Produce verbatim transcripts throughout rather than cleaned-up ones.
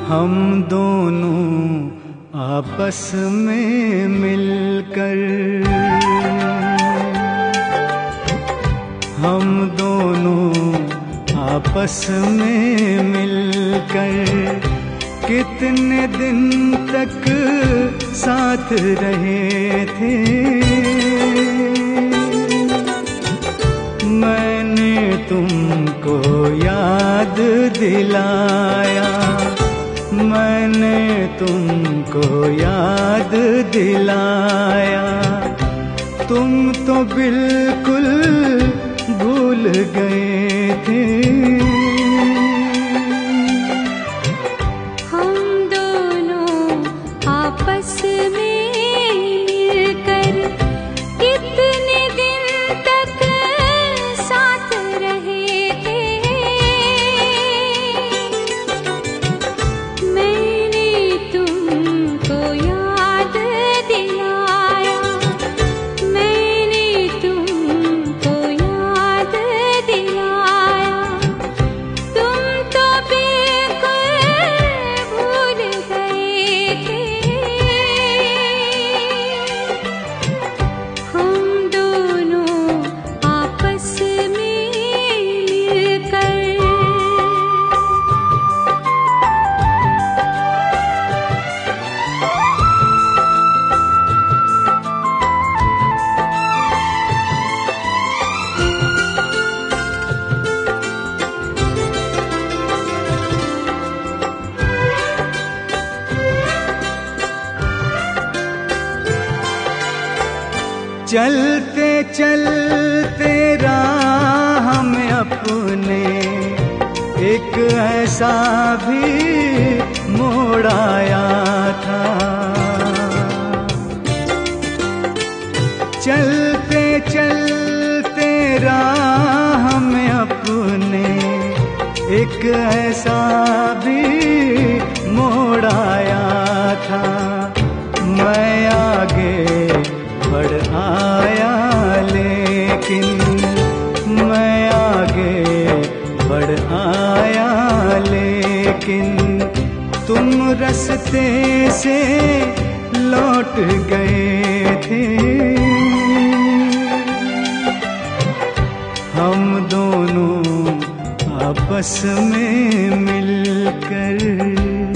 हम दोनों आपस में मिलकर, हम दोनों आपस में मिलकर कितने दिन तक साथ रहे थे। मैंने तुमको याद दिलाया, मैंने तुमको याद दिलाया, तुम तो बिल्कुल भूल गए थे। हम दोनों आपस में मिलकर कितने दिन तक साथ रहे थे। मैंने तुमको याद दिलाया, मैंने तुमको याद दिलाया, तुम तो बिल्कुल भूल गए थे। हम दोनों आपस में मिलकर। चलते चलते राह में अपने एक ऐसा भी मोड़ आया था। चलते चलते राह में अपने एक ऐसा भी मोड़ आया था। मैं आगे बढ़ आया लेकिन, मैं आगे बढ़ आया लेकिन, तुम रास्ते से लौट गए थे। हम दोनों आपस में मिलकर।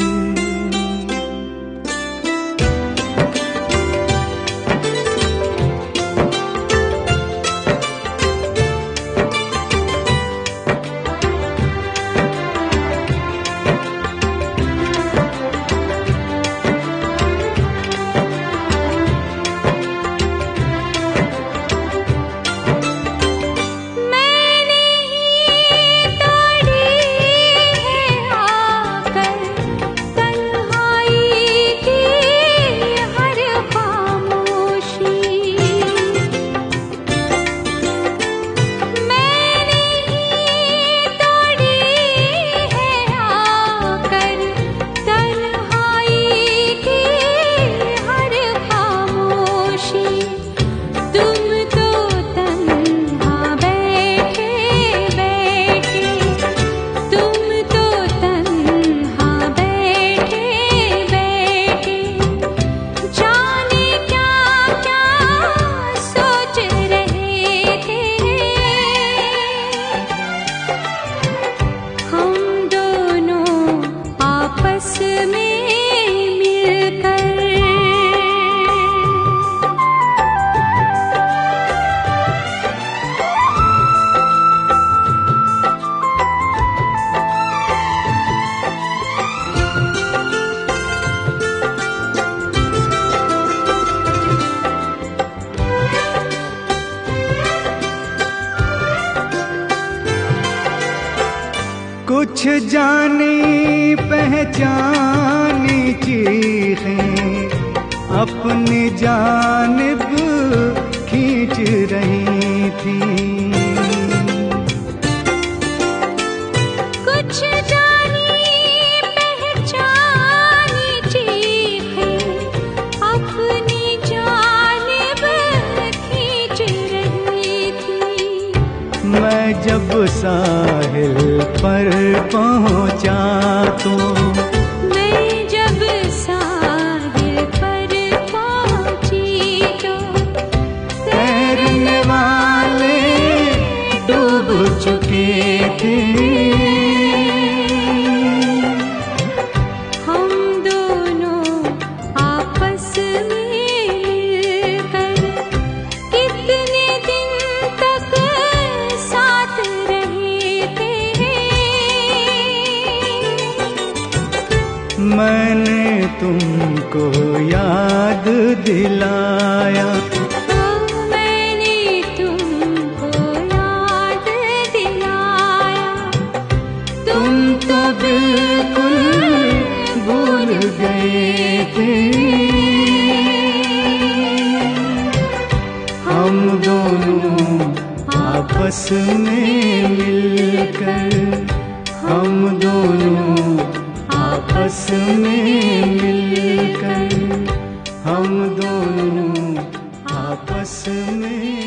कुछ जानी पहचानी चीखें अपनी जानिब खींच रही थी। कुछ जानी पहचानी चीखें अपनी जानिब खींच रही थी। मैं जब साहिल पर पहुंचा तो मैं मैंने तुमको याद दिलाया। मैंने तुमको याद दिलाया। तुम तो बिल्कुल भूल गए थे हम दोनों आपस में मिलकर, हम दोनों आपस में मिलकर, हम दोनों आपस में